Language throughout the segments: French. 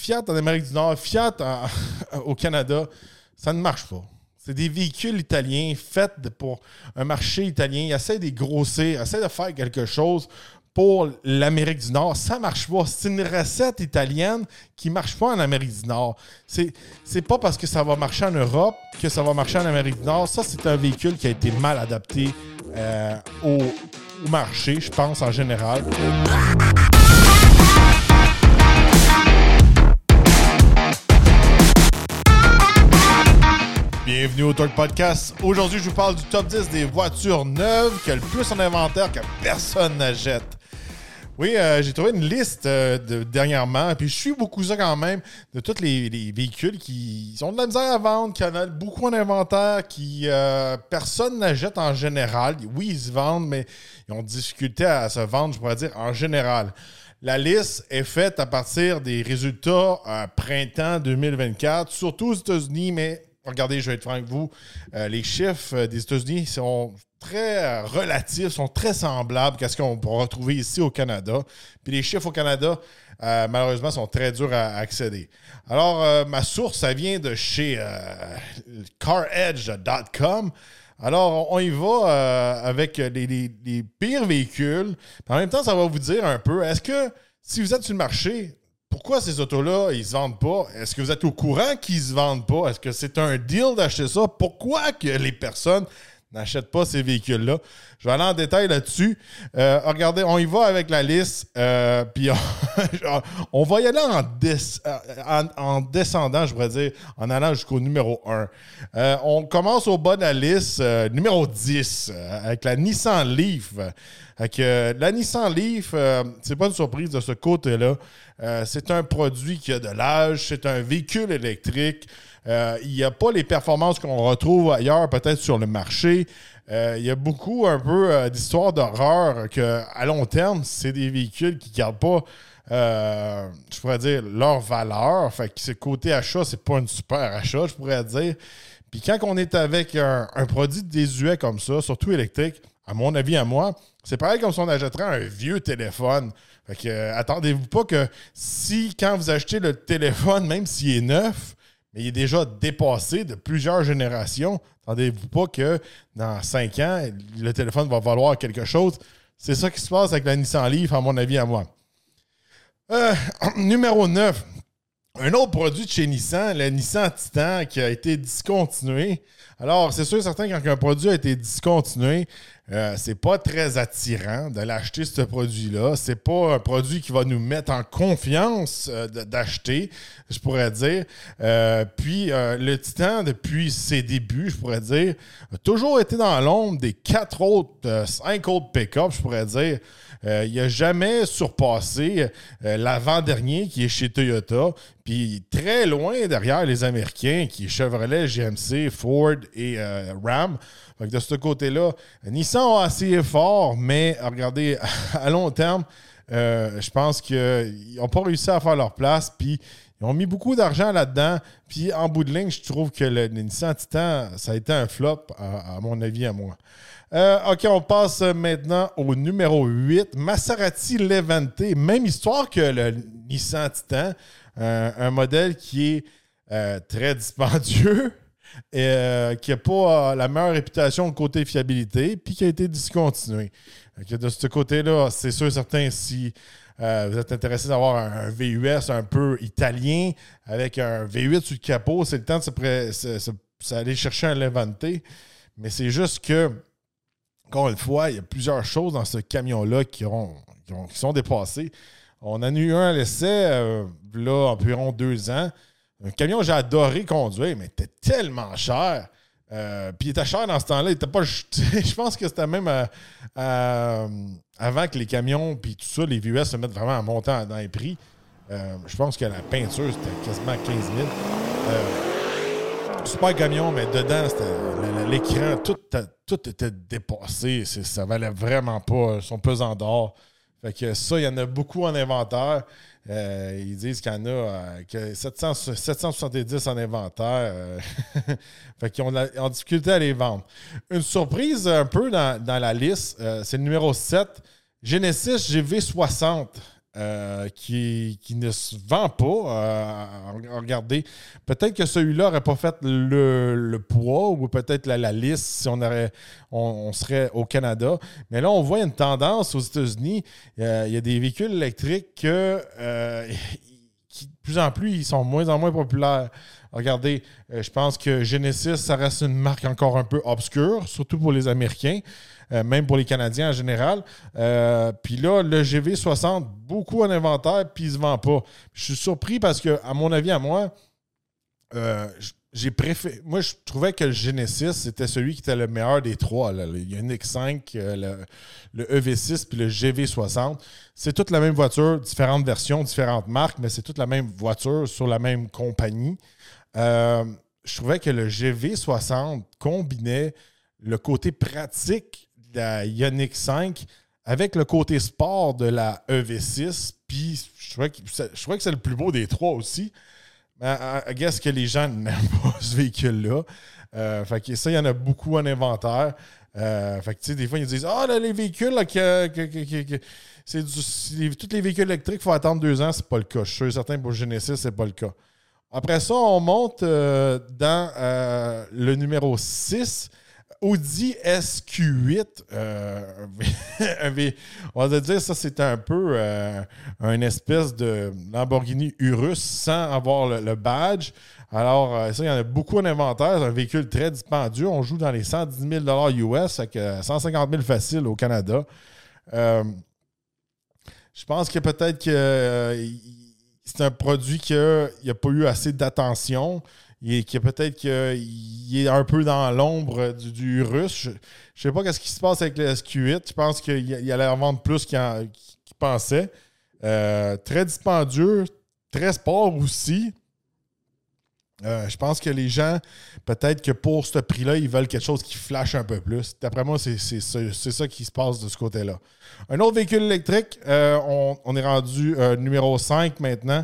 Fiat en Amérique du Nord, Fiat au Canada, ça ne marche pas. C'est des véhicules italiens faits pour un marché italien. Ils essaient de grossir, essaient de faire quelque chose pour l'Amérique du Nord. Ça ne marche pas. C'est une recette italienne qui ne marche pas en Amérique du Nord. C'est pas parce que ça va marcher en Europe que ça va marcher en Amérique du Nord. Ça, c'est un véhicule qui a été mal adapté au marché, je pense, en général. Bienvenue au Talk Podcast. Aujourd'hui, je vous parle du top 10 des voitures neuves qui a le plus en inventaire que personne n'achète. Oui, j'ai trouvé une liste dernièrement, puis je suis beaucoup ça quand même, de tous les véhicules qui ont de la misère à vendre, qui en ont beaucoup en inventaire, qui personne n'achète en général. Oui, ils se vendent, mais ils ont de difficulté à se vendre, je pourrais dire, en général. La liste est faite à partir des résultats printemps 2024, surtout aux États-Unis, mais regardez, je vais être franc avec vous, les chiffres des États-Unis sont très relatifs, sont très semblables à ce qu'on pourra retrouver ici au Canada. Puis les chiffres au Canada, malheureusement, sont très durs à accéder. Alors, ma source, ça vient de chez caredge.com. Alors, on y va avec les pires véhicules. Puis en même temps, ça va vous dire un peu, est-ce que si vous êtes sur le marché, pourquoi ces autos-là, ils ne se vendent pas? Est-ce que vous êtes au courant qu'ils ne se vendent pas? Est-ce que c'est un deal d'acheter ça? Pourquoi que les personnes n'achètent pas ces véhicules-là? Je vais aller en détail là-dessus. Regardez, on y va avec la liste. Puis on va y aller en descendant, je pourrais dire, en allant jusqu'au numéro 1. On commence au bas de la liste, numéro 10, avec la Nissan Leaf. La Nissan Leaf, c'est pas une surprise de ce côté-là. C'est un produit qui a de l'âge, c'est un véhicule électrique. Il n'y a pas les performances qu'on retrouve ailleurs, peut-être sur le marché. Il y a beaucoup un peu d'histoires d'horreur qu'à long terme, c'est des véhicules qui ne gardent pas, je pourrais dire, leur valeur. Fait que ce côté achat, c'est pas un super achat, je pourrais dire. Puis quand on est avec un produit désuet comme ça, surtout électrique, à mon avis, à moi, c'est pareil comme si on achèterait un vieux téléphone. Fait que attendez-vous pas que quand vous achetez le téléphone, même s'il est neuf, mais il est déjà dépassé de plusieurs générations, attendez-vous pas que dans 5 ans, le téléphone va valoir quelque chose. C'est ça qui se passe avec la Nissan Leaf, à mon avis, à moi. Numéro 9. Un autre produit de chez Nissan, le Nissan Titan, qui a été discontinué. Alors, c'est sûr et certain, quand un produit a été discontinué, c'est pas très attirant de l'acheter, ce produit-là. C'est pas un produit qui va nous mettre en confiance d'acheter, je pourrais dire. Puis, le Titan, depuis ses débuts, je pourrais dire, a toujours été dans l'ombre des 5 autres pick-up, je pourrais dire. Il n'a jamais surpassé l'avant-dernier qui est chez Toyota, puis très loin derrière les Américains qui est Chevrolet, GMC, Ford et Ram. Donc de ce côté-là, Nissan a essayé fort, mais regardez, à long terme, je pense qu'ils n'ont pas réussi à faire leur place, puis ils ont mis beaucoup d'argent là-dedans. Puis en bout de ligne, je trouve que le Nissan Titan, ça a été un flop, à mon avis, à moi. OK, on passe maintenant au numéro 8, Maserati Levante. Même histoire que le Nissan Titan, un modèle qui est très dispendieux et qui n'a pas la meilleure réputation côté fiabilité, puis qui a été discontinué. Donc, de ce côté-là, c'est sûr et certain, si vous êtes intéressé d'avoir un VUS un peu italien avec un V8 sur le capot, c'est le temps d'aller chercher un Levante. Mais c'est juste que encore une fois, il y a plusieurs choses dans ce camion-là qui sont dépassées. On en a eu un à l'essai, là, environ 2 ans. Un camion que j'ai adoré conduire, mais il était tellement cher. Puis il était cher dans ce temps-là. Il était pas. Je pense que c'était même avant que les camions puis tout ça, les VUS se mettent vraiment à monter dans les prix. Je pense que la peinture, c'était quasiment 15 000. Super camion, mais dedans, c'était l'écran, tout était dépassé. Ça valait vraiment pas son pesant d'or. Fait que ça, il y en a beaucoup en inventaire. Ils disent qu'il y en a que 770 en inventaire. Fait qu'ils ont en difficulté à les vendre. Une surprise un peu dans la liste, c'est le numéro 7, Genesis GV60. qui ne se vend pas. Regardez, peut-être que celui-là n'aurait pas fait le poids ou peut-être la liste si on serait au Canada. Mais là, on voit une tendance aux États-Unis. Il y a des véhicules électriques qui, de plus en plus, ils sont de moins en moins populaires. Regardez, je pense que Genesis, ça reste une marque encore un peu obscure, surtout pour les Américains. Même pour les Canadiens en général. Puis là, le GV60, beaucoup en inventaire, puis il ne se vend pas. Je suis surpris parce que, à mon avis, j'ai préféré. Moi, je trouvais que le Genesis, c'était celui qui était le meilleur des trois. Là. Il y a une X5, le EV6 puis le GV60. C'est toute la même voiture, différentes versions, différentes marques, mais c'est toute la même voiture sur la même compagnie. Je trouvais que le GV60 combinait le côté pratique de la Ioniq 5 avec le côté sport de la EV6. Puis je trouvais que c'est le plus beau des trois aussi. Mais I guess que les gens n'aiment pas ce véhicule-là. Fait que ça, il y en a beaucoup en inventaire. Fait que tu sais, des fois, ils disent là, les véhicules, là, tous les véhicules électriques, il faut attendre 2 ans. C'est pas le cas. Je suis sûr certain pour Genesis, c'est pas le cas. Après ça, on monte dans le numéro 6. Audi SQ8, on va dire ça, c'est un peu une espèce de Lamborghini Urus sans avoir le badge. Alors, ça, il y en a beaucoup en inventaire. C'est un véhicule très dispendieux. On joue dans les 110 000 US avec 150 000 facile au Canada. Je pense que peut-être que c'est un produit qui n'a pas eu assez d'attention. Peut-être qu'il est un peu dans l'ombre du Urus. Je ne sais pas ce qui se passe avec le SQ8. Je pense qu'il allait en vendre plus qu'il pensait. Très dispendieux, très sport aussi. Je pense que les gens, peut-être que pour ce prix-là, ils veulent quelque chose qui flash un peu plus. D'après moi, c'est ça qui se passe de ce côté-là. Un autre véhicule électrique, on est rendu numéro 5 maintenant.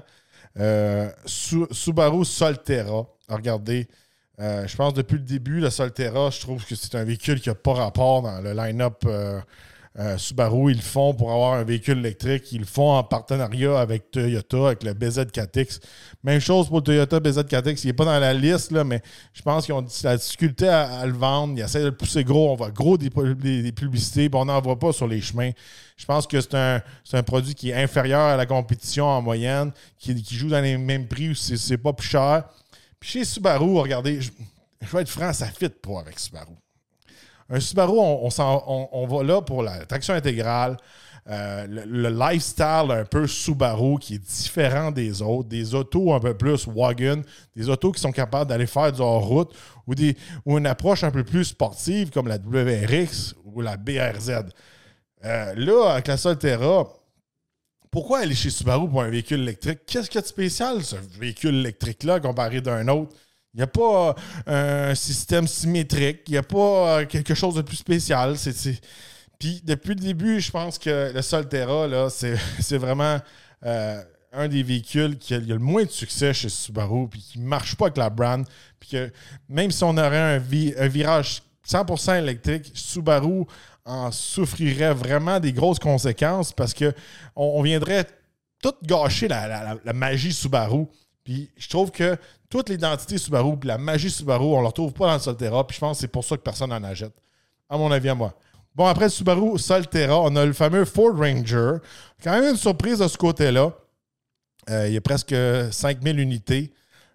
Subaru Solterra. Regardez, je pense depuis le début, le Solterra, je trouve que c'est un véhicule qui n'a pas rapport dans le line-up Subaru. Ils le font pour avoir un véhicule électrique. Ils le font en partenariat avec Toyota, avec le BZ4X. Même chose pour le Toyota BZ4X. Il n'est pas dans la liste, là, mais je pense qu'ils ont la difficulté à le vendre. Ils essaient de le pousser gros. On voit gros des publicités, puis on n'en voit pas sur les chemins. Je pense que c'est un produit qui est inférieur à la compétition en moyenne, qui joue dans les mêmes prix où c'est pas plus cher. Puis chez Subaru, regardez, je vais être franc, ça ne fit pas avec Subaru. Un Subaru, on va là pour la traction intégrale, le lifestyle un peu Subaru qui est différent des autres, des autos un peu plus wagon, des autos qui sont capables d'aller faire du hors-route ou une approche un peu plus sportive comme la WRX ou la BRZ. Là, avec la Solterra, pourquoi aller chez Subaru pour un véhicule électrique? Qu'est-ce qu'il y a de spécial, ce véhicule électrique-là, comparé d'un autre? Il n'y a pas un système symétrique. Il n'y a pas quelque chose de plus spécial. Puis, depuis le début, je pense que le Solterra, là, c'est vraiment un des véhicules qui a le moins de succès chez Subaru puis qui ne marche pas avec la brand. Puis que même si on aurait un virage 100% électrique, Subaru en souffrirait vraiment des grosses conséquences parce qu'on viendrait tout gâcher la magie Subaru. Puis je trouve que toute l'identité Subaru et la magie Subaru, on ne la retrouve pas dans le Solterra. Puis je pense que c'est pour ça que personne n'en achète. À mon avis, à moi. Bon, après le Subaru Solterra, on a le fameux Ford Ranger. Quand même une surprise de ce côté-là. Il y a presque 5000 unités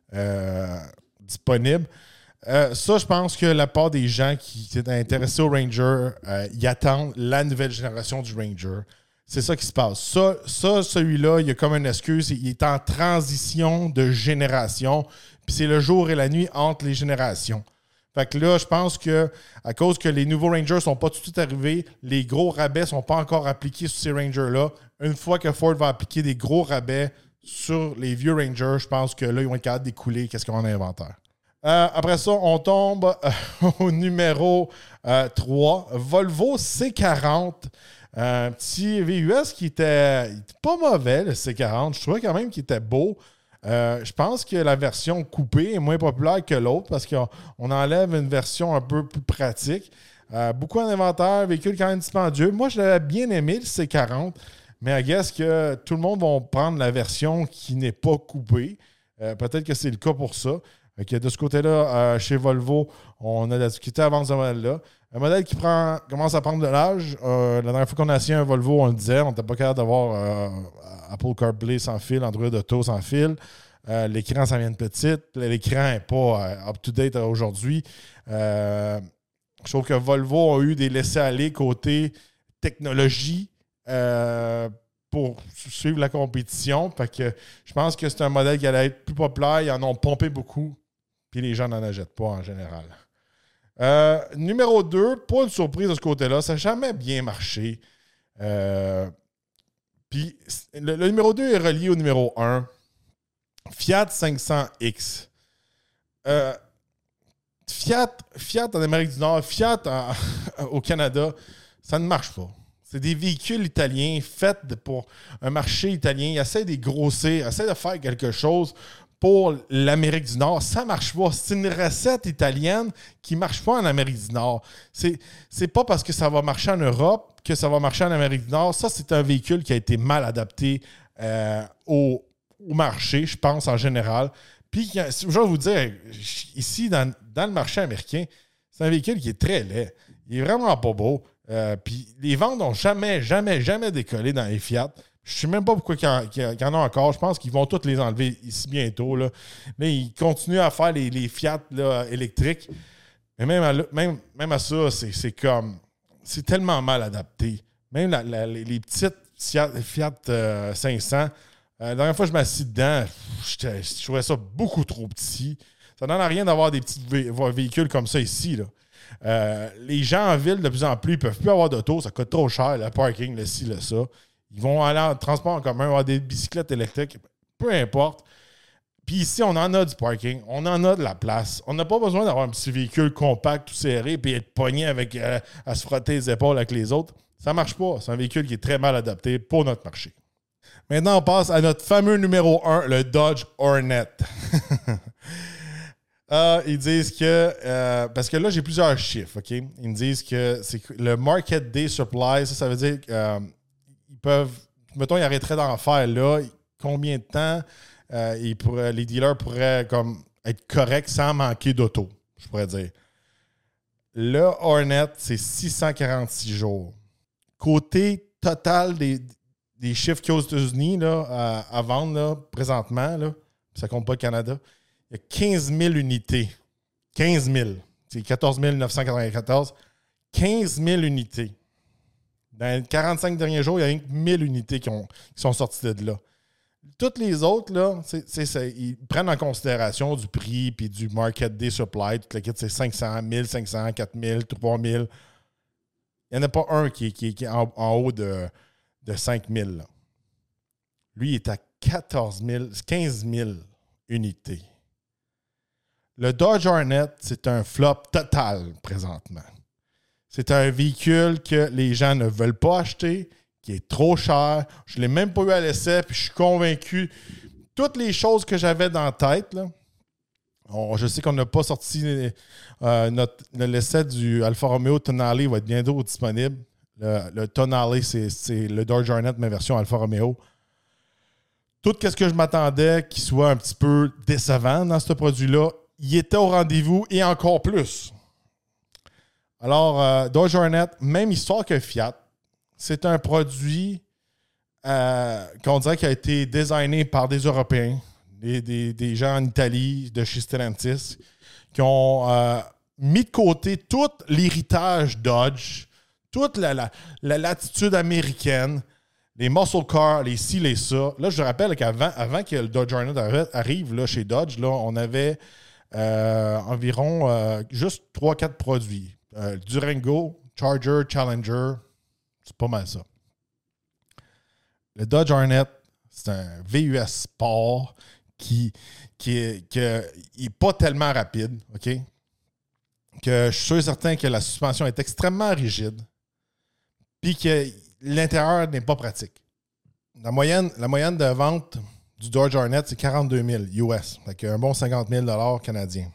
disponibles. Ça, je pense que la part des gens qui sont intéressés au Ranger, ils attendent la nouvelle génération du Ranger. C'est ça qui se passe. Celui-là, il y a comme une excuse. Il est en transition de génération. Puis c'est le jour et la nuit entre les générations. Fait que là, je pense que à cause que les nouveaux Rangers ne sont pas tout de suite arrivés, les gros rabais ne sont pas encore appliqués sur ces Rangers-là. Une fois que Ford va appliquer des gros rabais sur les vieux Rangers, je pense que là, ils vont être capables d'écouler qu'est-ce qu'on a en inventaire. Après ça, on tombe au numéro 3, Volvo C40. Un petit VUS qui était pas mauvais, le C40. Je trouvais quand même qu'il était beau. Je pense que la version coupée est moins populaire que l'autre parce qu'on enlève une version un peu plus pratique. Beaucoup en inventaire, véhicule quand même dispendieux. Moi, je l'avais bien aimé, le C40. Mais I guess que tout le monde va prendre la version qui n'est pas coupée. Peut-être que c'est le cas pour ça. Que de ce côté-là, chez Volvo, on a discuté avant ce modèle-là. Un modèle qui commence à prendre de l'âge. La dernière fois qu'on a essayé un Volvo, on le disait, on n'était pas capable d'avoir Apple CarPlay sans fil, Android Auto sans fil. L'écran, ça vient de petite. L'écran n'est pas up-to-date aujourd'hui. Je trouve que Volvo a eu des laissés-aller côté technologie pour suivre la compétition. Fait que je pense que c'est un modèle qui allait être plus populaire. Ils en ont pompé beaucoup. Puis les gens n'en achètent pas en général. Numéro 2, pas une surprise de ce côté-là. Ça n'a jamais bien marché. Puis le numéro 2 est relié au numéro 1. Fiat 500X. Fiat en Amérique du Nord, Fiat au Canada, ça ne marche pas. C'est des véhicules italiens faits pour un marché italien. Ils essaient de grossir, essaient de faire quelque chose pour l'Amérique du Nord. Ça ne marche pas. C'est une recette italienne qui ne marche pas en Amérique du Nord. C'est pas parce que ça va marcher en Europe que ça va marcher en Amérique du Nord. Ça, c'est un véhicule qui a été mal adapté au marché, je pense, en général. Puis, je vais vous dire, ici, dans le marché américain, c'est un véhicule qui est très laid. Il est vraiment pas beau. Puis, les ventes n'ont jamais décollé dans les Fiat. Je ne sais même pas pourquoi il y en a encore. Je pense qu'ils vont tous les enlever ici bientôt. Là, ils continuent à faire les Fiat là, électriques. Mais même à ça, c'est comme... C'est tellement mal adapté. Même les petites Fiat 500... la dernière fois que je m'assis dedans, je trouvais ça beaucoup trop petit. Ça donne à rien d'avoir des petits véhicules comme ça ici. Là. Les gens en ville, de plus en plus, ils ne peuvent plus avoir d'auto. Ça coûte trop cher, le parking, le ci, le ça. Ils vont aller en transport en commun, avoir des bicyclettes électriques, peu importe. Puis ici, on en a du parking, on en a de la place. On n'a pas besoin d'avoir un petit véhicule compact, tout serré, puis être pogné avec, à se frotter les épaules avec les autres. Ça ne marche pas. C'est un véhicule qui est très mal adapté pour notre marché. Maintenant, on passe à notre fameux numéro 1, le Dodge Hornet. Ils disent que... parce que là, j'ai plusieurs chiffres, OK? Ils me disent que c'est le Market Day Supply, ça veut dire qu'ils peuvent... Mettons, ils arrêteraient d'en faire là. Combien de temps les dealers pourraient comme, être corrects sans manquer d'auto, je pourrais dire. Le Hornet, c'est 646 jours. Côté total des chiffres qu'il y a aux États-Unis là, à vendre là, présentement, là, ça ne compte pas le Canada, il y a 15 000 unités. 15 000. C'est 14 994. 15 000 unités. Dans les 45 derniers jours, il y a rien que 1000 unités qui sont sorties de là. Toutes les autres, là, ils prennent en considération du prix puis du Market Day Supply. Toute la kit, c'est 500, 1500, 4000, 3000. Il n'y en a pas un qui est en haut de 5000. Là. Lui, il est à 15 000 unités. Le Dodge Hornet, c'est un flop total présentement. C'est un véhicule que les gens ne veulent pas acheter, qui est trop cher. Je ne l'ai même pas eu à l'essai, puis je suis convaincu. Toutes les choses que j'avais dans la tête, là, je sais qu'on n'a pas sorti l'essai du Alfa Romeo Tonale, il va être bientôt disponible. Le Tonale, c'est le Dodge Hornet, mais version Alfa Romeo. Tout ce que je m'attendais qu'il soit un petit peu décevant dans ce produit-là, il était au rendez-vous et encore plus. Alors, Dodge Hornet, même histoire que Fiat, c'est un produit qu'on dirait qui a été designé par des Européens, des gens en Italie, de chez Stellantis, qui ont mis de côté tout l'héritage Dodge, toute la latitude américaine, les muscle cars, les ci, les ça. Là, je rappelle qu'avant que le Dodge Hornet arrive là, chez Dodge, là, on avait environ juste 3-4 produits. Durango, Charger, Challenger, c'est pas mal ça. Le Dodge Hornet, c'est un VUS Sport qui est pas tellement rapide, OK? Que je suis sûr et certain que la suspension est extrêmement rigide puis que l'intérieur n'est pas pratique. La moyenne de vente du Dodge Hornet, c'est 42 000 US. Fait un bon 50 000 canadiens.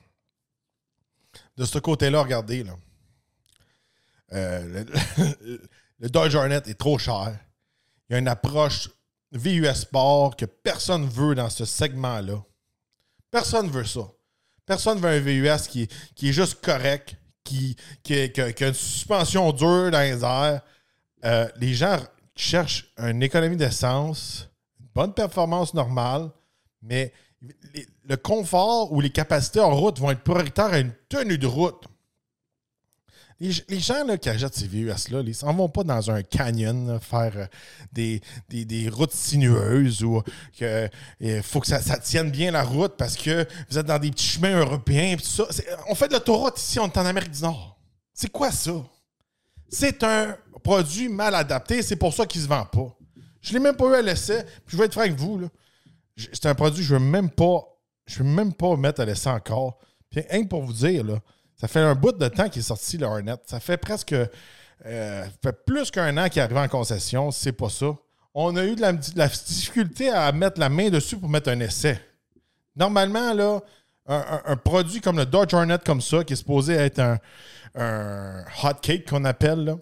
De ce côté-là, regardez, là. Le Dodge Hornet est trop cher. Il y a une approche VUS Sport que personne ne veut dans ce segment-là. Personne ne veut ça. Personne ne veut un VUS qui est juste correct, qui a une suspension dure dans les airs. Les gens cherchent une économie d'essence, une bonne performance normale, mais le confort ou les capacités en route vont être prioritaires à une tenue de route. Les gens là, qui achètent ces VUS-là, ils ne s'en vont pas dans un canyon là, faire des routes sinueuses ou il faut que ça tienne bien la route parce que vous êtes dans des petits chemins européens. Tout ça. On fait de l'autoroute ici, on est en Amérique du Nord. C'est quoi ça? C'est un produit mal adapté, c'est pour ça qu'il ne se vend pas. Je ne l'ai même pas eu à l'essai, puis je vais être franc avec vous. Là. C'est un produit que je ne veux même pas mettre à l'essai encore. Puis rien que pour vous dire, là, ça fait un bout de temps qu'il est sorti, le Hornet. Ça fait presque fait plus qu'un an qu'il est arrivé en concession. C'est pas ça. On a eu de la difficulté à mettre la main dessus pour mettre un essai. Normalement, là, un produit comme le Dodge Hornet comme ça, qui est supposé être un hot cake qu'on appelle, là,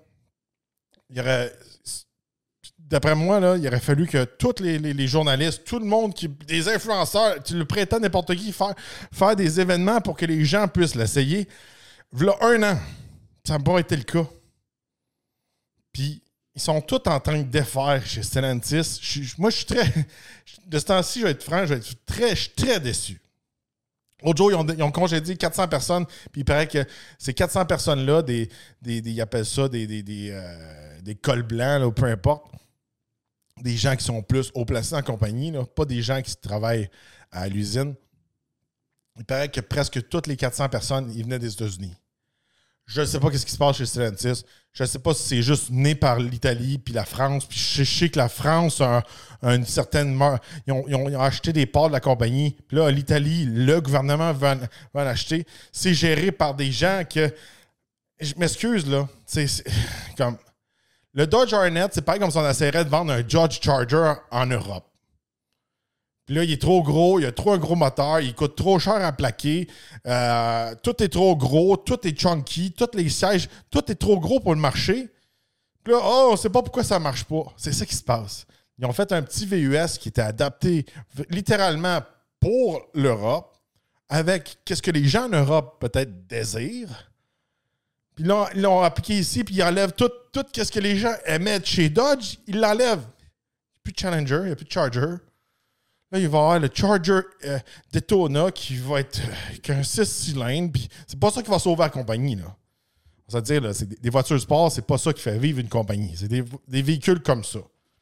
d'après moi, là, il aurait fallu que tous les journalistes, tout le monde, des influenceurs, tu le prêtais à n'importe qui, faire des événements pour que les gens puissent l'essayer. Voilà 1 an, ça n'a pas été le cas. Puis, ils sont tous en train de défaire chez Stellantis. Moi, je suis très... De ce temps-ci, je vais être franc, je suis très déçu. L'autre jour, ils ont congédié 400 personnes, puis il paraît que ces 400 personnes-là, ils appellent ça des cols blancs, là, ou peu importe, des gens qui sont plus haut placés en compagnie, là, pas des gens qui travaillent à l'usine. Il paraît que presque toutes les 400 personnes, ils venaient des États-Unis. Je ne sais pas ce qui se passe chez Stellantis. Je ne sais pas si c'est juste né par l'Italie puis la France. Puis je sais que la France a une certaine... Ils ont acheté des parts de la compagnie. Puis là, l'Italie, le gouvernement va en acheter. C'est géré par des gens que... Je m'excuse, là. C'est comme... Le Dodge Hornet, c'est pareil comme si on essaierait de vendre un Dodge Charger en Europe. Puis là, il est trop gros, il a trop un gros moteur, il coûte trop cher à plaquer, tout est trop gros, tout est chunky, tous les sièges, tout est trop gros pour le marché. Puis là, on ne sait pas pourquoi ça ne marche pas. C'est ça qui se passe. Ils ont fait un petit VUS qui était adapté littéralement pour l'Europe, avec qu'est-ce que les gens en Europe peut-être désirent. Puis là, ils l'ont appliqué ici, puis ils enlèvent tout ce que les gens aimaient de chez Dodge, ils l'enlèvent. Il n'y a plus de Challenger, il n'y a plus de Charger. Là, il va y avoir le Charger Daytona qui va être avec un 6 cylindres, puis c'est pas ça qui va sauver la compagnie, là. On va dire, là, c'est des voitures sport, c'est pas ça qui fait vivre une compagnie. C'est des véhicules comme ça.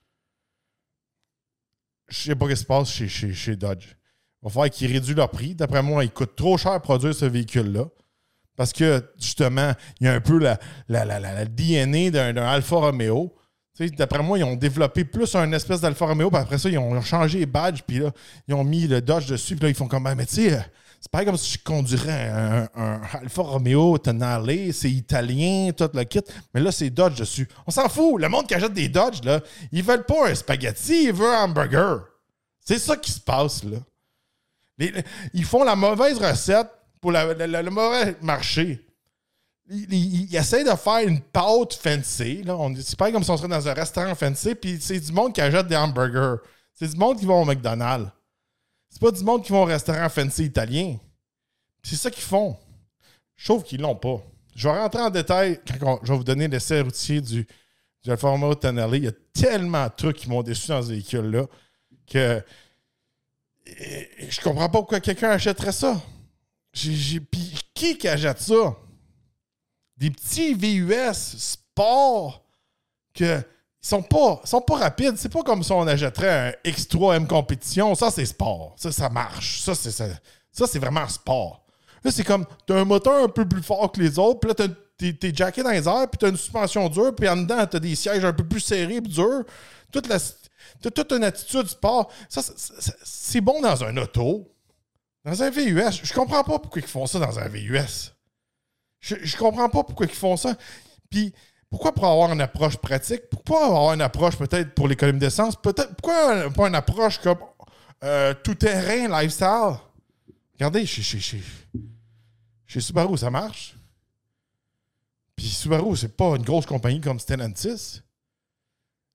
Je sais pas ce qui se passe chez Dodge. Il va falloir qu'ils réduisent leur prix. D'après moi, il coûte trop cher à produire ce véhicule-là. Parce que, justement, il y a un peu la DNA d'un Alfa Romeo. Tu sais, d'après moi, ils ont développé plus un espèce d'Alfa Romeo, puis après ça, ils ont changé les badges, puis là, ils ont mis le Dodge dessus, puis là, ils font comme, mais tu sais, c'est pareil comme si je conduirais un Alfa Romeo Tonale, c'est italien, tout le kit, mais là, c'est Dodge dessus. On s'en fout. Le monde qui achète des Dodge, là, ils veulent pas un spaghetti, ils veulent un hamburger. C'est ça qui se passe, là. Ils font la mauvaise recette pour le mauvais marché. Ils essaient de faire une pâte fancy. Là. C'est pas comme si on serait dans un restaurant fancy, puis c'est du monde qui achète des hamburgers. C'est du monde qui va au McDonald's. C'est pas du monde qui va au restaurant fancy italien. C'est ça qu'ils font. Je trouve qu'ils l'ont pas. Je vais rentrer en détail quand je vais vous donner l'essai routier du Alfa Romeo Tonale. Il y a tellement de trucs qui m'ont déçu dans ce véhicule-là que je comprends pas pourquoi quelqu'un achèterait ça. Puis qui achète ça? Des petits VUS sport que ils sont pas rapides. C'est pas comme si on achèterait un X3 M Compétition. Ça, c'est sport. Ça marche. Ça, c'est vraiment sport. Là, c'est comme, t'as un moteur un peu plus fort que les autres, puis là, t'es jacké dans les airs, puis t'as une suspension dure, puis en dedans, t'as des sièges un peu plus serrés et durs. T'as toute une attitude sport. Ça, c'est bon dans un auto. Dans un VUS, je comprends pas pourquoi ils font ça dans un VUS. Je comprends pas pourquoi ils font ça. Puis, pourquoi pour avoir une approche pratique? Pourquoi avoir une approche peut-être pour l'économie d'essence? Pourquoi pas une approche comme tout-terrain, lifestyle? Regardez, chez Subaru, ça marche. Puis Subaru, c'est pas une grosse compagnie comme Stellantis.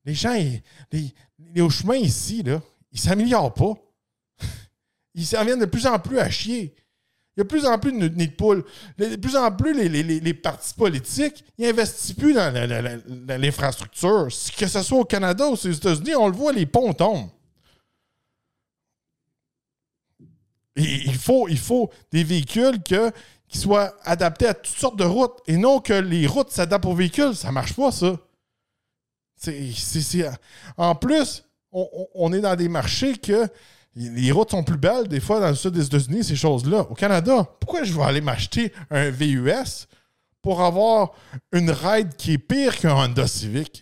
les gens, les chemins ici, là, ils ne s'améliorent pas. Ils s'en viennent de plus en plus à chier. Il y a de plus en plus de nids de poules. De plus en plus, les partis politiques, ils n'investissent plus dans l'infrastructure. Que ce soit au Canada ou aux États-Unis, on le voit, les ponts tombent. Et il faut des véhicules qui soient adaptés à toutes sortes de routes et non que les routes s'adaptent aux véhicules. Ça ne marche pas, ça. En plus, on est dans des marchés que les routes sont plus belles, des fois, dans le sud des États-Unis, ces choses-là. Au Canada, pourquoi je vais aller m'acheter un VUS pour avoir une ride qui est pire qu'un Honda Civic?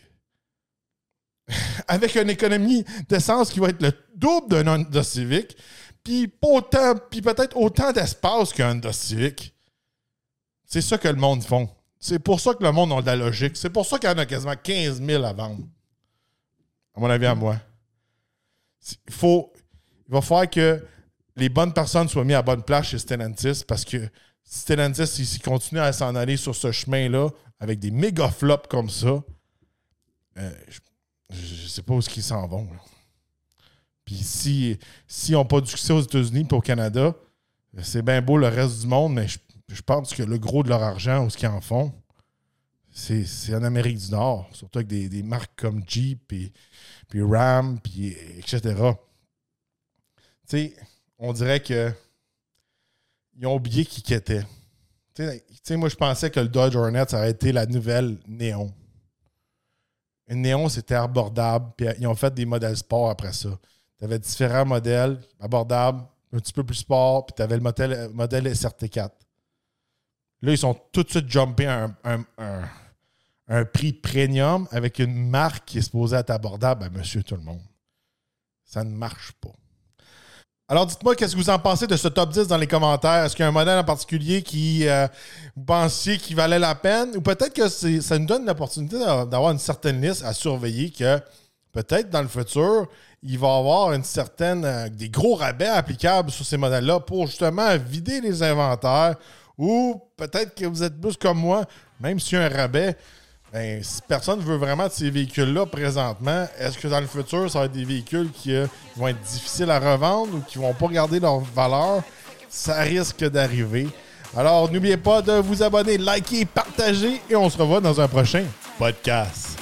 Avec une économie d'essence qui va être le double d'un Honda Civic, puis peut-être autant d'espace qu'un Honda Civic. C'est ça que le monde font. C'est pour ça que le monde a de la logique. C'est pour ça qu'il y en a quasiment 15 000 à vendre. À mon avis, à moi. Il va falloir que les bonnes personnes soient mises à bonne place chez Stellantis parce que Stellantis, s'il continue à s'en aller sur ce chemin-là avec des méga flops comme ça, je ne sais pas où ils s'en vont. Là. Puis s'ils n'ont pas du succès aux États-Unis et au Canada, c'est bien beau le reste du monde, mais je pense que le gros de leur argent, ou ce qu'ils en font, c'est en Amérique du Nord, surtout avec des marques comme Jeep puis Ram, puis etc. Tu sais, on dirait qu'ils ont oublié qui qu'était. Tu sais, moi, je pensais que le Dodge Hornet, ça aurait été la nouvelle Néon. Une Néon, c'était abordable, puis ils ont fait des modèles sport après ça. Tu avais différents modèles abordables, un petit peu plus sport, puis tu avais le modèle SRT4. Là, ils sont tout de suite jumpés à un prix premium avec une marque qui est supposée être abordable à monsieur tout le monde. Ça ne marche pas. Alors, dites-moi, qu'est-ce que vous en pensez de ce top 10 dans les commentaires? Est-ce qu'il y a un modèle en particulier qui vous pensiez qu'il valait la peine? Ou peut-être que ça nous donne l'opportunité d'avoir une certaine liste à surveiller que peut-être dans le futur, il va y avoir des gros rabais applicables sur ces modèles-là pour justement vider les inventaires. Ou peut-être que vous êtes plus comme moi, même s'il y a un rabais, si personne ne veut vraiment de ces véhicules-là présentement, est-ce que dans le futur, ça va être des véhicules qui vont être difficiles à revendre ou qui ne vont pas garder leur valeur? Ça risque d'arriver. Alors, n'oubliez pas de vous abonner, liker, partager et on se revoit dans un prochain podcast.